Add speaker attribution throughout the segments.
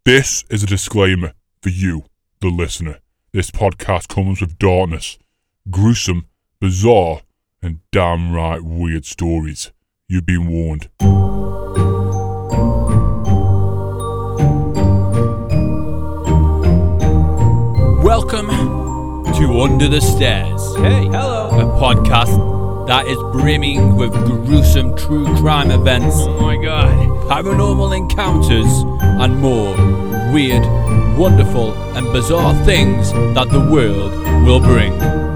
Speaker 1: This is a disclaimer for you, the listener. This podcast comes with darkness, gruesome, bizarre, and downright weird stories. You've been warned.
Speaker 2: Welcome to Under the Stairs.
Speaker 3: Hey, hello.
Speaker 2: A podcast that is brimming with gruesome true crime events.
Speaker 3: Oh my god.
Speaker 2: Paranormal encounters, and more weird, wonderful, and bizarre things that the world will bring.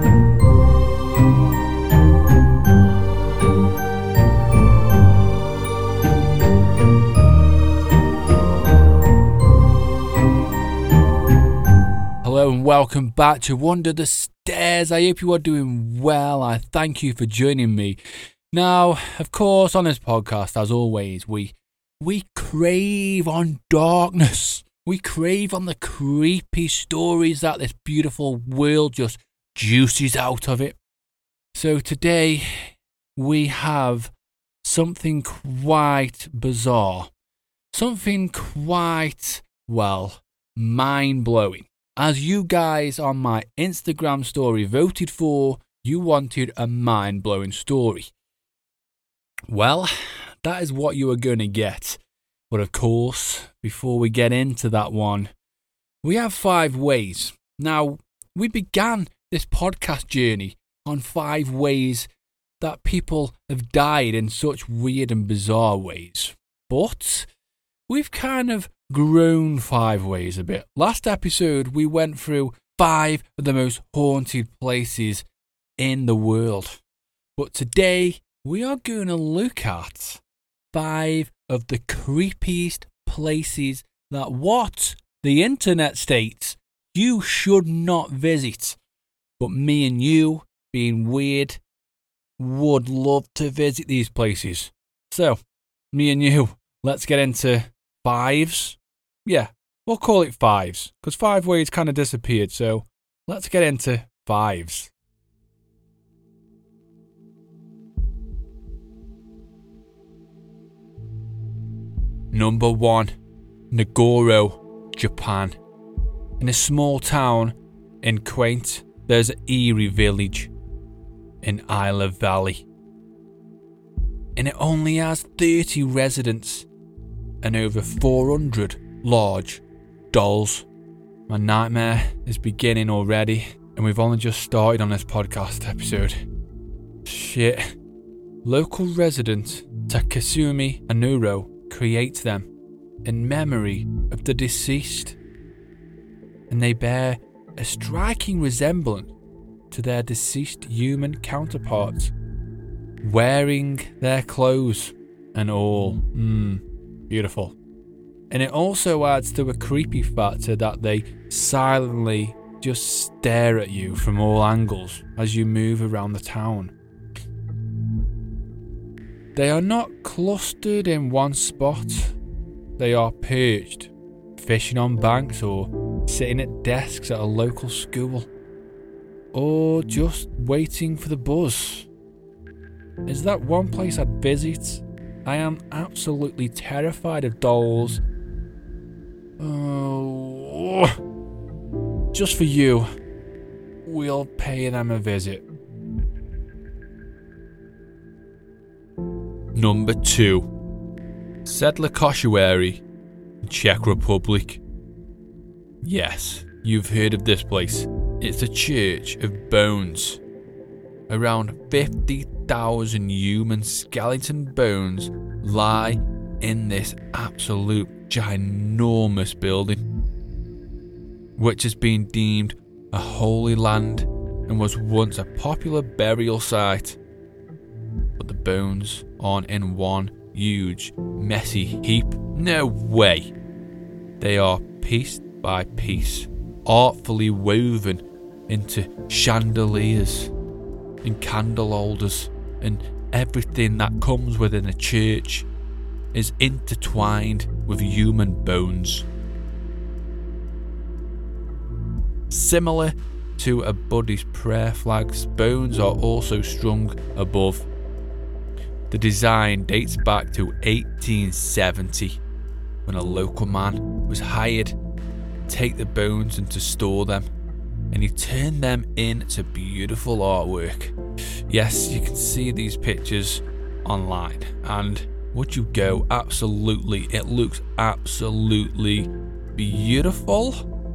Speaker 2: Hello and welcome back to Under the Stairs. I hope you are doing well. I thank you for joining me. Now, of course, on this podcast, as always, we crave on darkness. We crave on the creepy stories that this beautiful world just juices out of it. So today, we have something quite bizarre. Something quite, mind-blowing. As you guys on my Instagram story voted for, you wanted a mind-blowing story. Well, that is what you are going to get. But of course, before we get into that one, we have 5 ways. Now, we began this podcast journey on 5 ways that people have died in such weird and bizarre ways. But we've kind of grown 5 ways a bit. Last episode, we went through 5 of the most haunted places in the world. But today, we are going to look at 5 of the creepiest places that what the internet states you should not visit. But me and you, being weird, would love to visit these places. So, me and you, let's get into 5s. Yeah, we'll call it 5s, because 5 ways kind of disappeared, so let's get into 5s. Number 1, Nagoro, Japan. In a small town in quaint, there's an eerie village in Isla Valley. And it only has 30 residents and over 400 large dolls. My nightmare is beginning already, and we've only just started on this podcast episode. Shit. Local resident Takasumi Anuro creates them in memory of the deceased, and they bear a striking resemblance to their deceased human counterparts, wearing their clothes and all. Beautiful. And it also adds to a creepy factor that they silently just stare at you from all angles as you move around the town. They are not clustered in one spot. They are perched, fishing on banks or sitting at desks at a local school, or just waiting for the bus. Is that one place I'd visit? I am absolutely terrified of dolls. Oh, just for you, we'll pay them a visit. Number 2, Sedlakoshiwari, Czech Republic. Yes, you've heard of this place. It's a church of bones. Around 50,000 human skeleton bones lie in this absolute ginormous building, which has been deemed a holy land and was once a popular burial site. But the bones aren't in one huge, messy heap. No way. They are piece by piece, artfully woven into chandeliers and candle holders, and everything that comes within a church is intertwined with human bones. Similar to a Buddhist prayer flags, bones are also strung above. The design dates back to 1870 when a local man was hired to take the bones and to store them, and he turned them into beautiful artwork. Yes, you can see these pictures online, and would you go? Absolutely, it looks absolutely beautiful.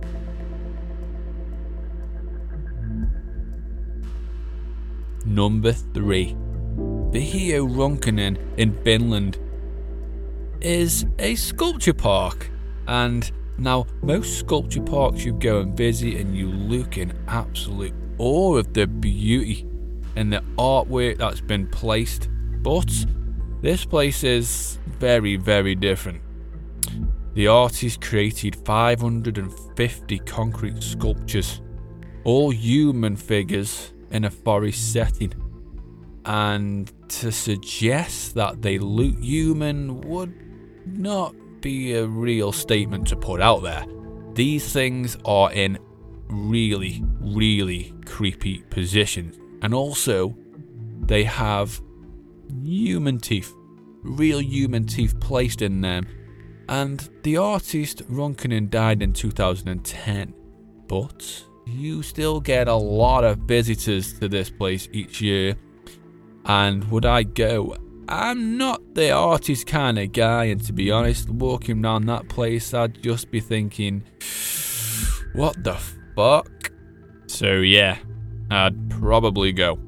Speaker 2: Number 3. Vihio Ronkainen in Finland is a sculpture park, and now most sculpture parks you go and visit and you look in absolute awe of the beauty and the artwork that's been placed, but this place is very, very different. The artist created 550 concrete sculptures, all human figures in a forest setting, and to suggest that they look human would not be a real statement to put out there. These things are in really, really creepy positions, and also they have human teeth, real human teeth placed in them. And the artist Ronkainen died in 2010, but you still get a lot of visitors to this place each year. And would I go? I'm not the artist kind of guy, and to be honest, walking around that place, I'd just be thinking, what the fuck? So yeah, I'd probably go.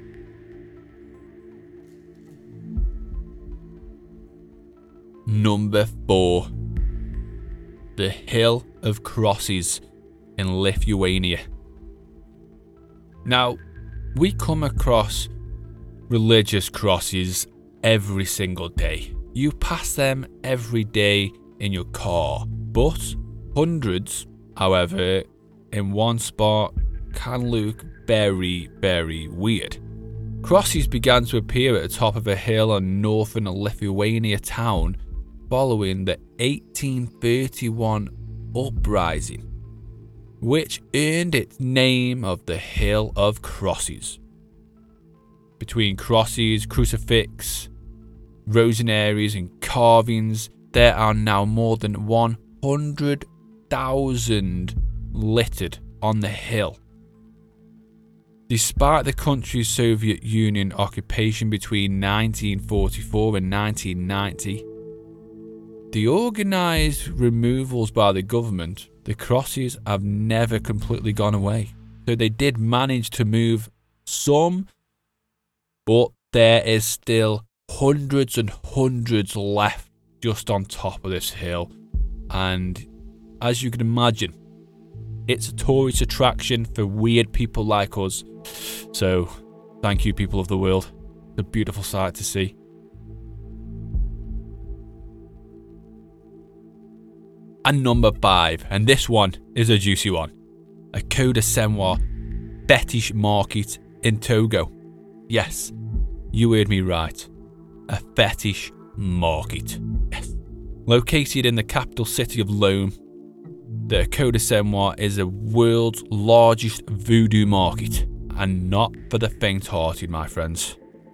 Speaker 2: Number 4. The Hill of Crosses in Lithuania. Now, we come across religious crosses every single day. You pass them every day in your car, but hundreds, however, in one spot can look very, very weird. Crosses began to appear at the top of a hill in northern Lithuania town following the 1831 uprising, which earned its name of the Hill of Crosses. Between crosses, crucifix, rosaries and carvings, there are now more than 100,000 littered on the hill. Despite the country's Soviet Union occupation between 1944 and 1990, the organised removals by the government, the crosses have never completely gone away. So they did manage to move some, but there is still hundreds and hundreds left just on top of this hill. And as you can imagine, it's a tourist attraction for weird people like us. So thank you, people of the world. It's a beautiful sight to see. And number 5, and this one is a juicy one. A Koda Senwa fetish market in Togo. Yes, you heard me right. A fetish market. Yes. Located in the capital city of Lome, the Koda Senwa is the world's largest voodoo market, and not for the faint-hearted, my friends.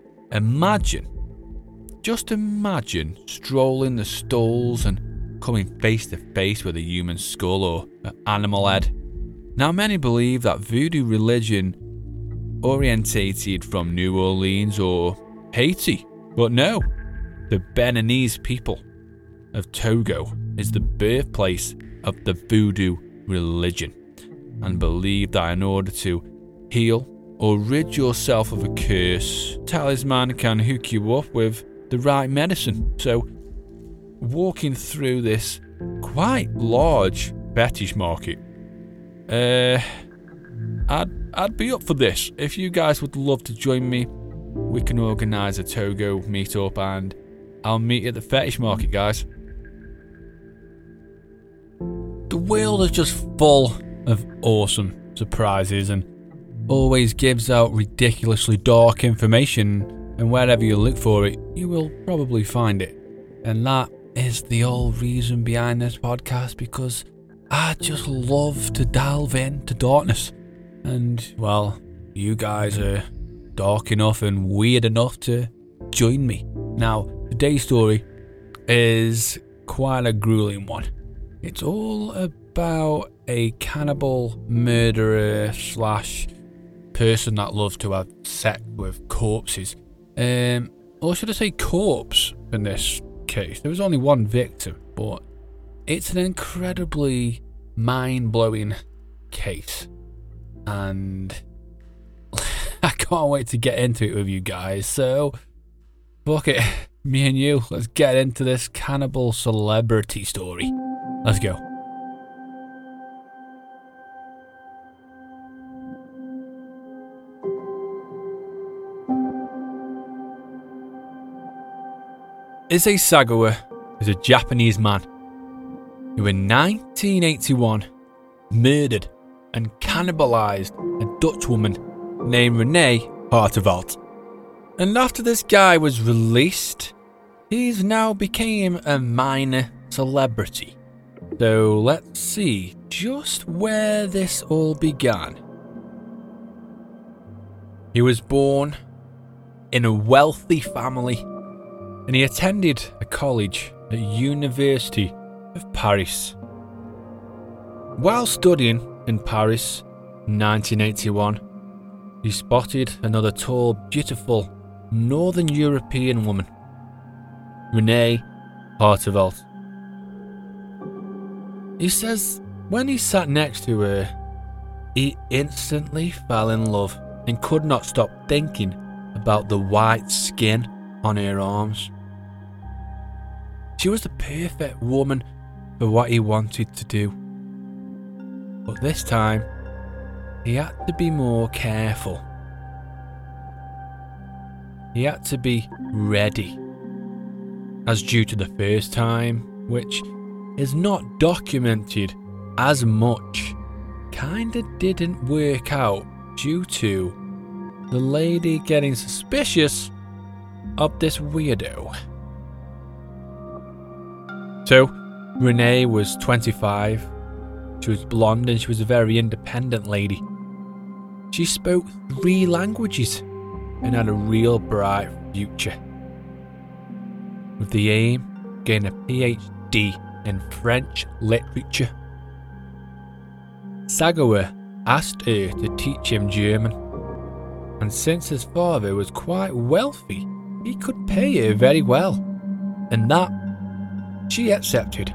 Speaker 2: Just imagine strolling the stalls and coming face to face with a human skull or an animal head. Now, many believe that voodoo religion orientated from New Orleans or Haiti, but no, the Beninese people of Togo is the birthplace of the voodoo religion, and believe that in order to heal or rid yourself of a curse, talisman can hook you up with the right medicine. So walking through this quite large fetish market, I'd be up for this. If you guys would love to join me, we can organise a Togo meetup and I'll meet you at the fetish market, guys. The world is just full of awesome surprises and always gives out ridiculously dark information, and wherever you look for it, you will probably find it. And that is the whole reason behind this podcast, because I just love to delve into darkness. And, well, you guys are dark enough and weird enough to join me. Now, today's story is quite a grueling one. It's all about a cannibal murderer slash person that loves to have sex with corpses. Or should I say corpse in this case? There was only one victim, but it's an incredibly mind-blowing case. And I can't wait to get into it with you guys. So, fuck it. Me and you, let's get into this cannibal celebrity story. Let's go. Issei Sagawa is a Japanese man who in 1981 murdered and cannibalized a Dutch woman named Renee Harteveld. And after this guy was released, he's now became a minor celebrity. So let's see just where this all began. He was born in a wealthy family and he attended a college at University of Paris. While studying in Paris in 1981, he spotted another tall, beautiful Northern European woman, Renee Harteveld. He says when he sat next to her, he instantly fell in love and could not stop thinking about the white skin on her arms. She was the perfect woman for what he wanted to do. But this time, he had to be more careful. He had to be ready. As due to the first time, which is not documented as much, kinda didn't work out due to the lady getting suspicious of this weirdo. So, Renee was 25, she was blonde and she was a very independent lady. She spoke 3 languages and had a real bright future. With the aim of getting a PhD in French literature. Sagawa asked her to teach him German, and since his father was quite wealthy, he could pay her very well, and that she accepted.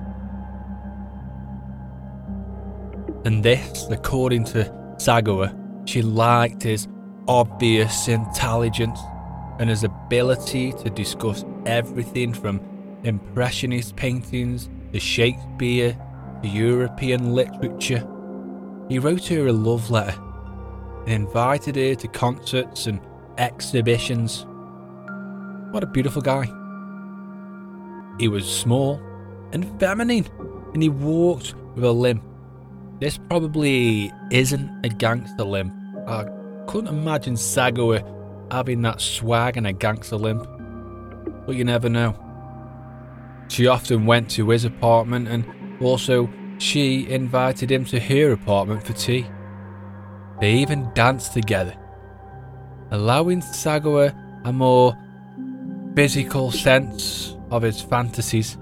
Speaker 2: And this, according to Sagawa, she liked his obvious intelligence and his ability to discuss everything from Impressionist paintings to Shakespeare to European literature. He wrote her a love letter and invited her to concerts and exhibitions. What a beautiful guy. He was small and feminine, and he walked with a limp. This probably isn't a gangster limp. I couldn't imagine Sagawa having that swag and a gangster limp, but you never know. She often went to his apartment, and also she invited him to her apartment for tea. They even danced together, allowing Sagawa a more physical sense of his fantasies.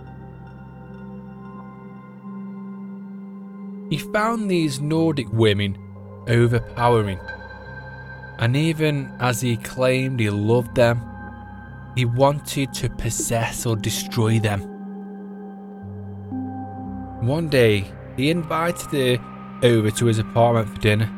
Speaker 2: He found these Nordic women overpowering, and even as he claimed he loved them, he wanted to possess or destroy them. One day, he invited her over to his apartment for dinner.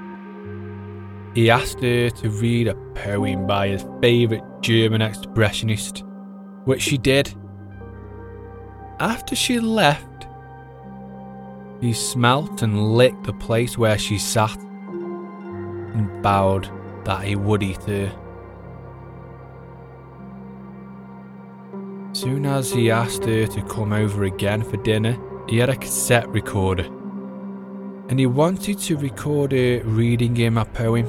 Speaker 2: He asked her to read a poem by his favourite German expressionist, which she did. After she left, he smelt and licked the place where she sat and vowed that he would eat her. Soon as he asked her to come over again for dinner, he had a cassette recorder, and he wanted to record her reading him a poem.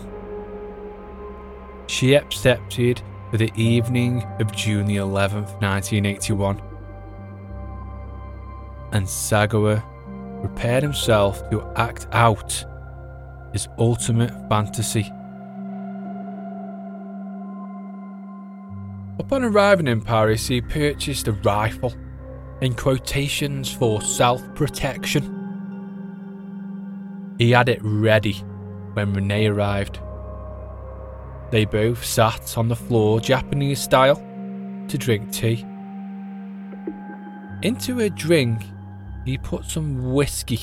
Speaker 2: She accepted for the evening of June the 11th, 1981, and Sagawa prepared himself to act out his ultimate fantasy. Upon arriving in Paris, he purchased a rifle in quotations for self-protection. He had it ready when Renee arrived. They both sat on the floor Japanese style to drink tea. Into her drink, he put some whiskey.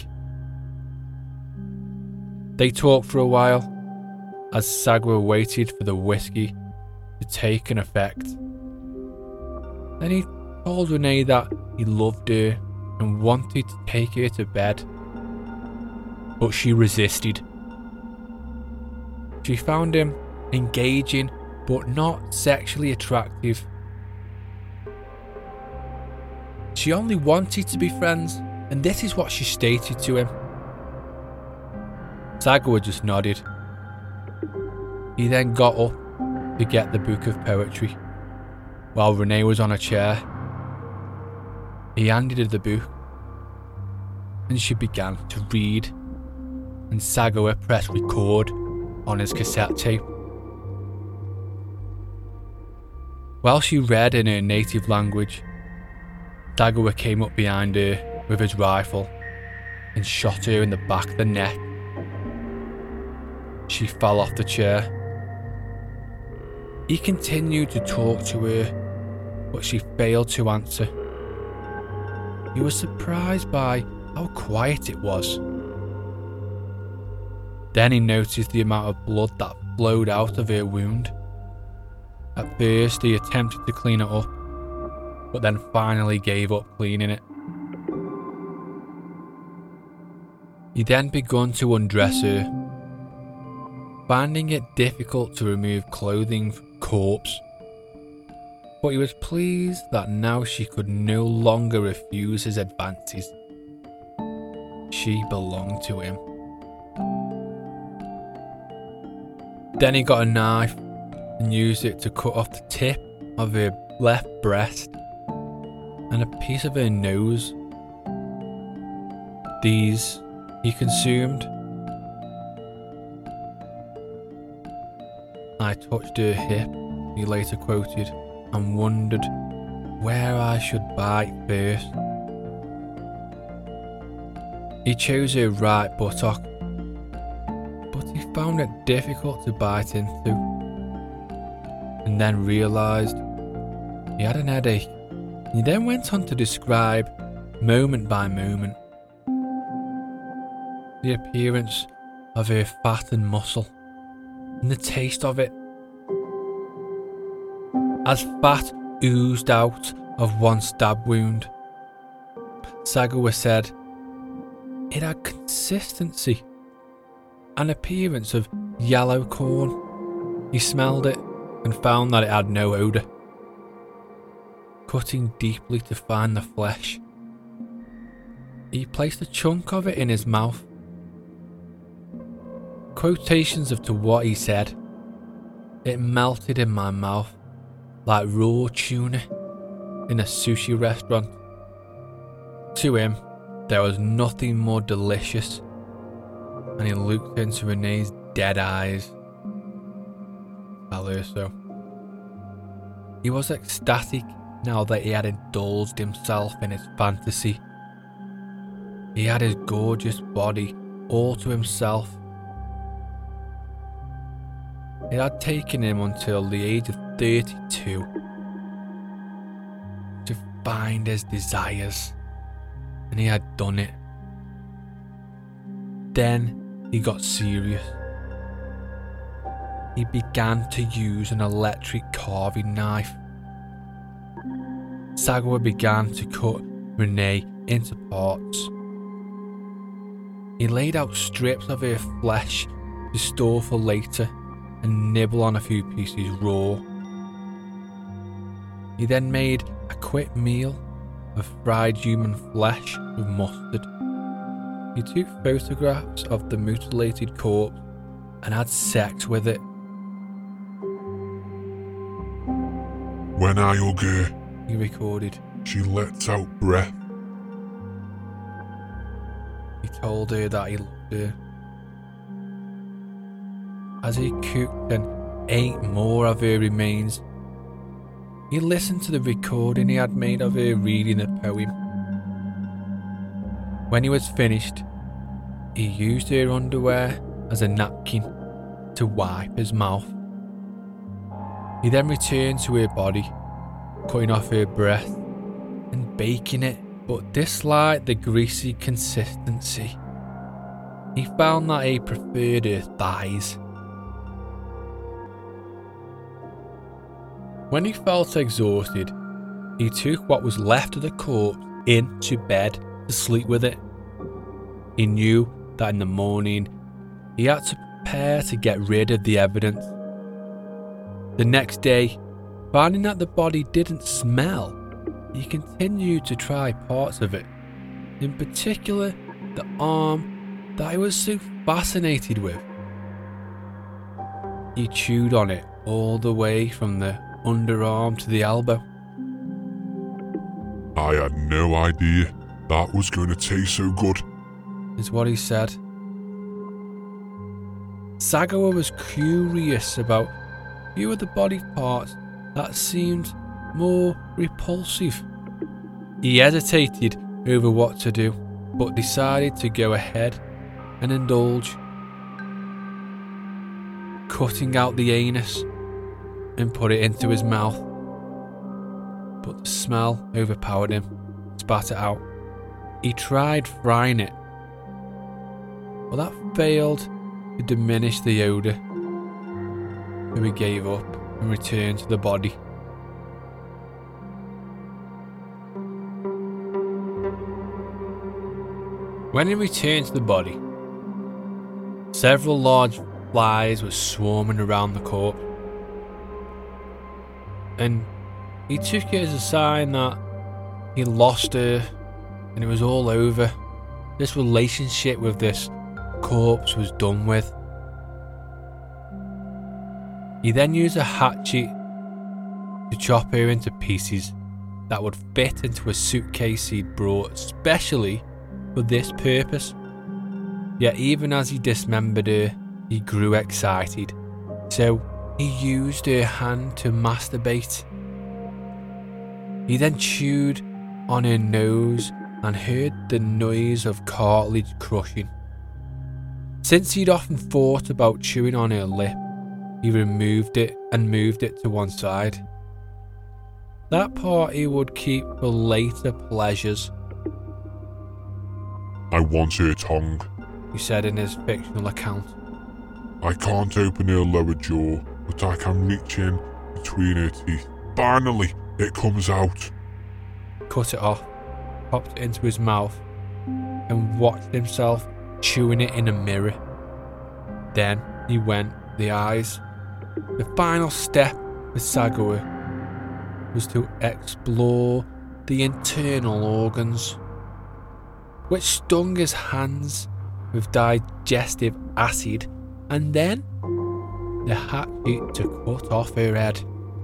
Speaker 2: They talked for a while as Sagwa waited for the whiskey to take an effect. Then he told Renee that he loved her and wanted to take her to bed, but she resisted. She found him engaging but not sexually attractive. She only wanted to be friends, and this is what she stated to him. Sagwa just nodded. He then got up to get the book of poetry, while Renee was on a chair. He handed her the book, and she began to read, and Sagwa pressed record on his cassette tape. While she read in her native language, Sagwa came up behind her with his rifle and shot her in the back of the neck. She fell off the chair. He continued to talk to her, but she failed to answer. He was surprised by how quiet it was. Then he noticed the amount of blood that flowed out of her wound. At first he attempted to clean it up, but then finally gave up cleaning it. He then began to undress her, finding it difficult to remove clothing from the corpse. But he was pleased that now she could no longer refuse his advances. She belonged to him. Then he got a knife and used it to cut off the tip of her left breast and a piece of her nose. These he consumed. I touched her hip, he later quoted, and wondered where I should bite first. He chose her right buttock, but he found it difficult to bite into, and then realised he had an headache. He then went on to describe, moment by moment, the appearance of her fat and muscle, and the taste of it. As fat oozed out of one stab wound, Sagwa said it had consistency, an appearance of yellow corn. He smelled it and found that it had no odour. Cutting deeply to find the flesh, he placed a chunk of it in his mouth. Quotations as to what he said: it melted in my mouth like raw tuna in a sushi restaurant. To him, there was nothing more delicious, and he looked into Renee's dead eyes. Tell her so. He was ecstatic now that he had indulged himself in his fantasy. He had his gorgeous body all to himself. It had taken him until the age of 32 to find his desires, and he had done it. Then he got serious. He began to use an electric carving knife. Sagwa began to cut Renee into parts. He laid out strips of her flesh to store for later and nibble on a few pieces raw. He then made a quick meal of fried human flesh with mustard. He took photographs of the mutilated corpse and had sex with it.
Speaker 1: When I hug her,
Speaker 2: He recorded.
Speaker 1: she lets out breath.
Speaker 2: He told her that he loved her. As he cooked and ate more of her remains, he listened to the recording he had made of her reading a poem. When he was finished, he used her underwear as a napkin to wipe his mouth. He then returned to her body, cutting off her breath and baking it, but disliked the greasy consistency. He found that he preferred her thighs. When he felt exhausted, he took what was left of the corpse into bed to sleep with it. He knew that in the morning he had to prepare to get rid of the evidence. The next day, finding that the body didn't smell, he continued to try parts of it, in particular the arm that he was so fascinated with. He chewed on it all the way from the underarm to the elbow.
Speaker 1: I had no idea that was going to taste so good,
Speaker 2: is what he said. Sagawa was curious about a few of the body parts that seemed more repulsive. He hesitated over what to do, but decided to go ahead and indulge, cutting out the anus and put it into his mouth. But the smell overpowered him, spat it out. He tried frying it, but that failed to diminish the odour, so he gave up and returned to the body. When he returned to the body, several large flies were swarming around the corpse, and he took it as a sign that he lost her and it was all over. This relationship with this corpse was done with. He then used a hatchet to chop her into pieces that would fit into a suitcase he'd brought specially for this purpose. Yet even as he dismembered her, he grew excited, so he used her hand to masturbate. He then chewed on her nose and heard the noise of cartilage crushing. Since he'd often thought about chewing on her lip, he removed it and moved it to one side. That part he would keep for later pleasures.
Speaker 1: I want her tongue,
Speaker 2: he said in his fictional account.
Speaker 1: I can't open her lower jaw, but I can reach in between her teeth. Finally, it comes out.
Speaker 2: Cut it off, popped it into his mouth, and watched himself chewing it in a mirror. Then he went the eyes. The final step for Sagawa was to explore the internal organs, which stung his hands with digestive acid, and then the hatchet to cut off her head.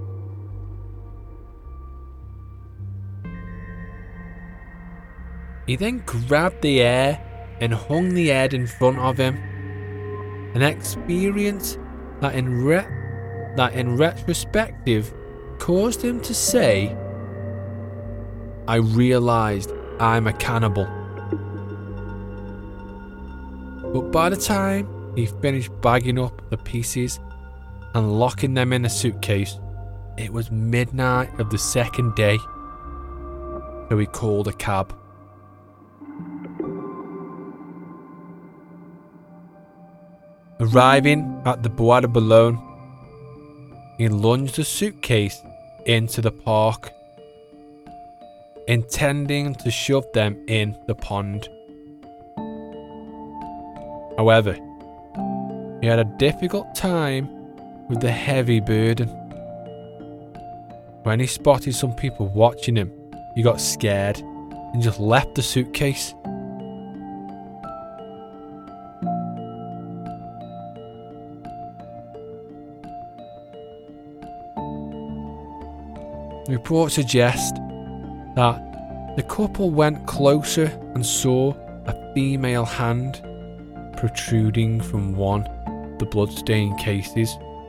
Speaker 2: He then grabbed the air and hung the head in front of him, an experience that in retrospective caused him to say, I realised I'm a cannibal. But by the time he finished bagging up the pieces and locking them in a suitcase, it was midnight of the second day, so he called a cab. Arriving at the Bois de Boulogne, he lunged the suitcase into the park, intending to shove them in the pond. However, he had a difficult time with the heavy burden. When he spotted some people watching him, he got scared and just left the suitcase. Reports suggest that the couple went closer and saw a female hand protruding from one of the bloodstained cases.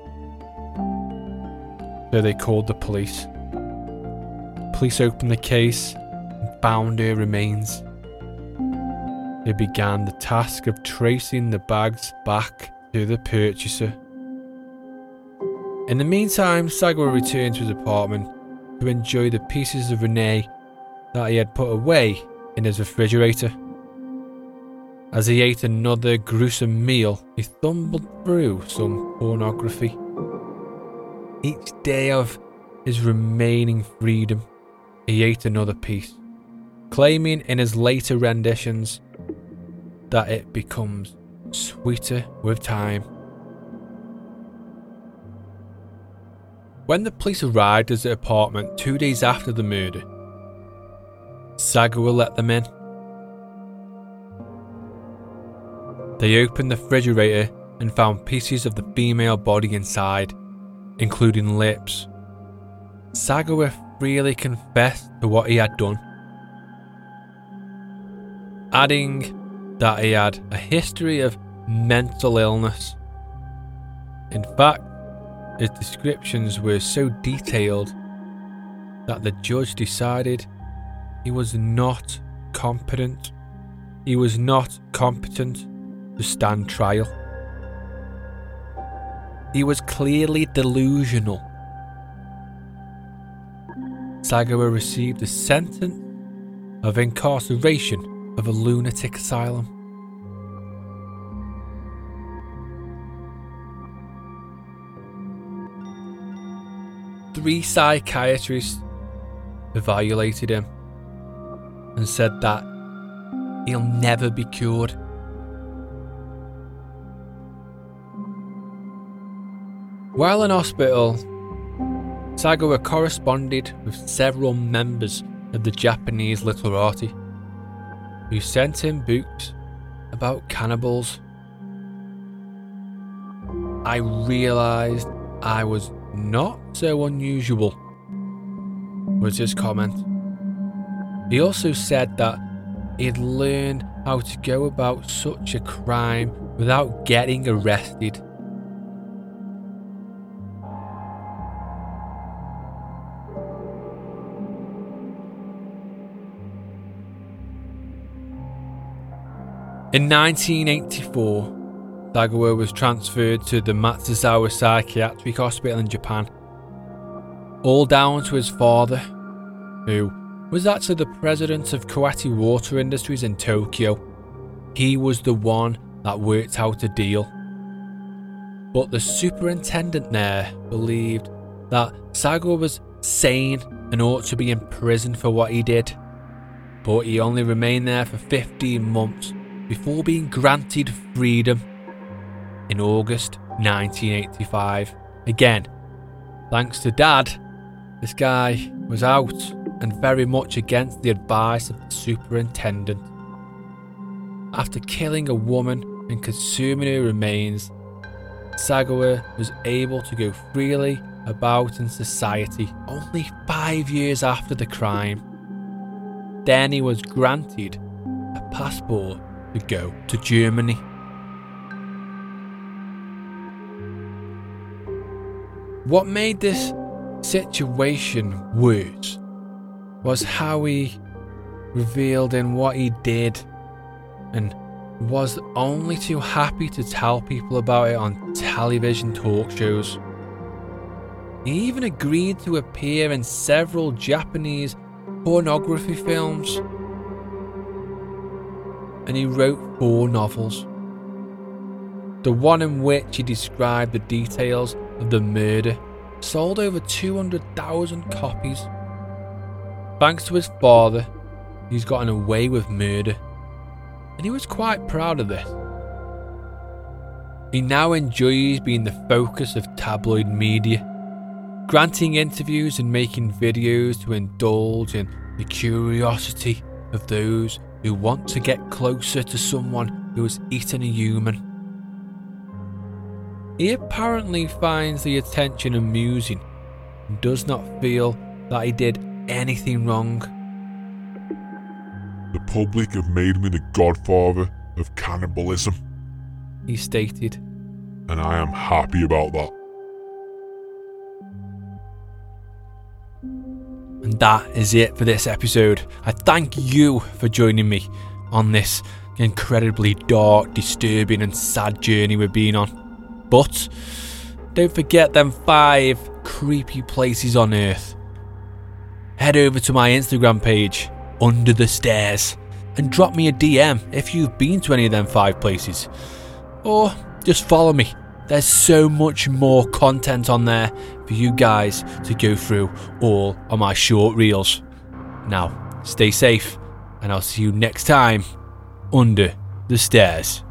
Speaker 2: So they called the police. Police opened the case and found her remains. they began the task of tracing the bags back to the purchaser. In the meantime, Sagwa returned to his apartment to enjoy the pieces of Renee that he had put away in his refrigerator. As he ate another gruesome meal, he stumbled through some pornography. Each day of his remaining freedom, he ate another piece, claiming in his later renditions that it becomes sweeter with time. When the police arrived at his apartment 2 days after the murder, Sagwa let them in. They opened the refrigerator and found pieces of the female body inside, including lips. Sagwa freely confessed to what he had done, adding that he had a history of mental illness. In fact, his descriptions were so detailed that the judge decided he was not competent. He was not competent to stand trial. He was clearly delusional. Sagwa received a sentence of incarceration of a lunatic asylum. Three psychiatrists evaluated him and said that he'll never be cured. While in hospital, Sagwa corresponded with several members of the Japanese literati who sent him books about cannibals. "I realised I was not so unusual," was his comment. He also said that he'd learned how to go about such a crime without getting arrested. In 1984, Sagwa was transferred to the Matsuzawa Psychiatric Hospital in Japan, all down to his father, who was actually the president of Koate Water Industries in Tokyo. He was the one that worked out a deal. But the superintendent there believed that Sagwa was sane and ought to be in prison for what he did. But he only remained there for 15 months before being granted freedom in August 1985. Again, thanks to Dad, this guy was out and very much against the advice of the superintendent. After killing a woman and consuming her remains, Sagwa was able to go freely about in society only 5 years after the crime. Then he was granted a passport to go to Germany. What made this situation worse was how he revealed in what he did and was only too happy to tell people about it on television talk shows. He even agreed to appear in several Japanese pornography films, and he wrote 4 novels. The one in which he described the details of the murder sold over 200,000 copies. Thanks to his father, he's gotten away with murder, and he was quite proud of this. He now enjoys being the focus of tabloid media, granting interviews and making videos to indulge in the curiosity of those who want to get closer to someone who has eaten a human. He apparently finds the attention amusing and does not feel that he did anything wrong.
Speaker 1: "The public have made me the godfather of cannibalism,"
Speaker 2: he stated.
Speaker 1: "and I am happy about that."
Speaker 2: And that is it for this episode. I thank you for joining me on this incredibly dark, disturbing and sad journey we've been on. But don't forget them 5 creepy places on Earth. Head over to my Instagram page, Under the Stairs, and drop me a DM if you've been to any of them 5 places. Or just follow me. There's so much more content on there for you guys to go through all on my short reels. Now, stay safe, and I'll see you next time under the stairs.